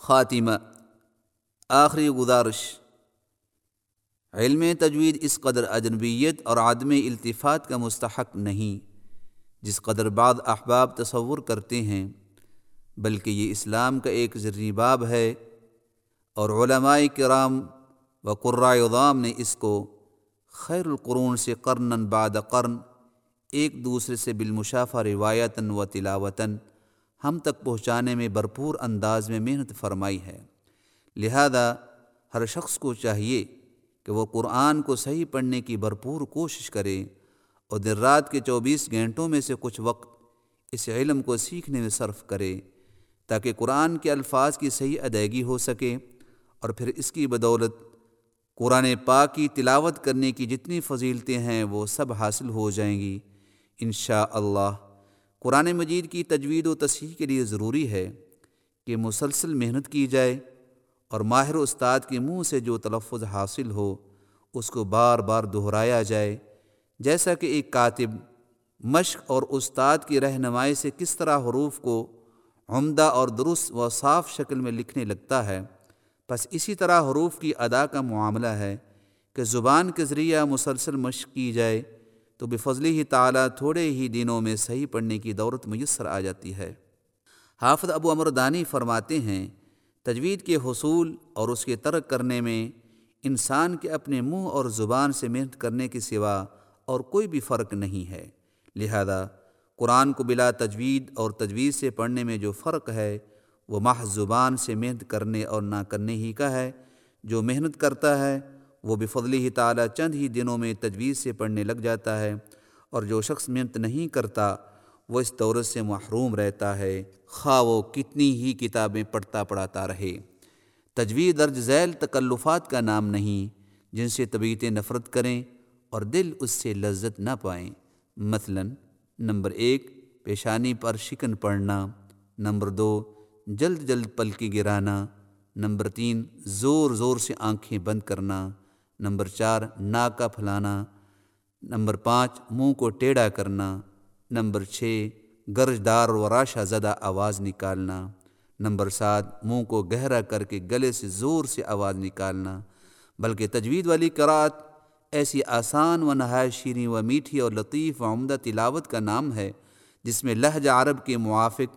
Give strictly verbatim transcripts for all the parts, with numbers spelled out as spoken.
خاتمہ۔ آخری گزارش، علم تجوید اس قدر اجنبیت اور عدم التفات کا مستحق نہیں جس قدر بعض احباب تصور کرتے ہیں، بلکہ یہ اسلام کا ایک ضروری باب ہے، اور علماء کرام و قراء عظام نے اس کو خیر القرون سے قرناً بعد قرن ایک دوسرے سے بالمشافہ روایتاً و تلاوتاً ہم تک پہنچانے میں بھرپور انداز میں محنت فرمائی ہے۔ لہذا ہر شخص کو چاہیے کہ وہ قرآن کو صحیح پڑھنے کی بھرپور کوشش کرے اور دن رات کے چوبیس گھنٹوں میں سے کچھ وقت اس علم کو سیکھنے میں صرف کرے، تاکہ قرآن کے الفاظ کی صحیح ادائیگی ہو سکے، اور پھر اس کی بدولت قرآن پاک کی تلاوت کرنے کی جتنی فضیلتیں ہیں وہ سب حاصل ہو جائیں گی انشاءاللہ۔ قرآن مجید کی تجوید و تصحیح کے لیے ضروری ہے کہ مسلسل محنت کی جائے اور ماہر استاد کے منہ سے جو تلفظ حاصل ہو اس کو بار بار دہرایا جائے، جیسا کہ ایک کاتب مشق اور استاد کی رہنمائی سے کس طرح حروف کو عمدہ اور درست و صاف شکل میں لکھنے لگتا ہے، بس اسی طرح حروف کی ادا کا معاملہ ہے کہ زبان کے ذریعہ مسلسل مشق کی جائے تو بفضلہ تعالیٰ تھوڑے ہی دنوں میں صحیح پڑھنے کی دولت میسر آ جاتی ہے۔ حافظ ابو عمر دانی فرماتے ہیں، تجوید کے حصول اور اس کے ترک کرنے میں انسان کے اپنے منہ اور زبان سے محنت کرنے کے سوا اور کوئی بھی فرق نہیں ہے۔ لہذا قرآن کو بلا تجوید اور تجوید سے پڑھنے میں جو فرق ہے وہ محض زبان سے محنت کرنے اور نہ کرنے ہی کا ہے۔ جو محنت کرتا ہے وہ بفضلہ تعالیٰ چند ہی دنوں میں تجوید سے پڑھنے لگ جاتا ہے، اور جو شخص محنت نہیں کرتا وہ اس دولت سے محروم رہتا ہے، خواہ وہ کتنی ہی کتابیں پڑھتا پڑھاتا رہے۔ تجوید درج ذیل تکلفات کا نام نہیں جن سے طبیعتیں نفرت کریں اور دل اس سے لذت نہ پائیں۔ مثلا نمبر ایک، پیشانی پر شکن پڑھنا، نمبر دو، جلد جلد پلکی گرانا، نمبر تین، زور زور سے آنکھیں بند کرنا، نمبر چار، ناک کا پھلانا، نمبر پانچ، منہ کو ٹیڑھا کرنا، نمبر چھ، گرجدار و راشہ زدہ آواز نکالنا، نمبر سات، منہ کو گہرا کر کے گلے سے زور سے آواز نکالنا۔ بلکہ تجوید والی قرأت ایسی آسان و نہایت شیریں و میٹھی اور لطیف و عمدہ تلاوت کا نام ہے جس میں لہجہ عرب کے موافق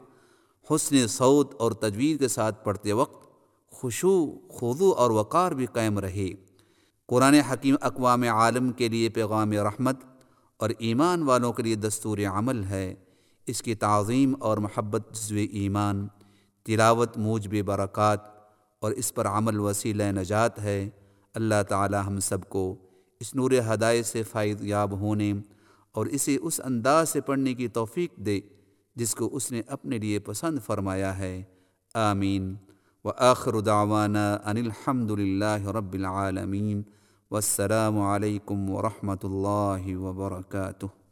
حسن صوت اور تجوید کے ساتھ پڑھتے وقت خشوع، خضوع اور وقار بھی قائم رہے۔ قرآن حکیم اقوام عالم کے لیے پیغام رحمت اور ایمان والوں کے لیے دستور عمل ہے۔ اس کی تعظیم اور محبت جزو ایمان، تلاوت موجب برکات اور اس پر عمل وسیلہ نجات ہے۔ اللہ تعالی ہم سب کو اس نور ہدایت سے فائد یاب ہونے اور اسے اس انداز سے پڑھنے کی توفیق دے جس کو اس نے اپنے لیے پسند فرمایا ہے، آمین۔ وآخر دعوانا ان الحمد للہ رب العالمین، والسلام علیکم ورحمۃ اللہ وبرکاتہ۔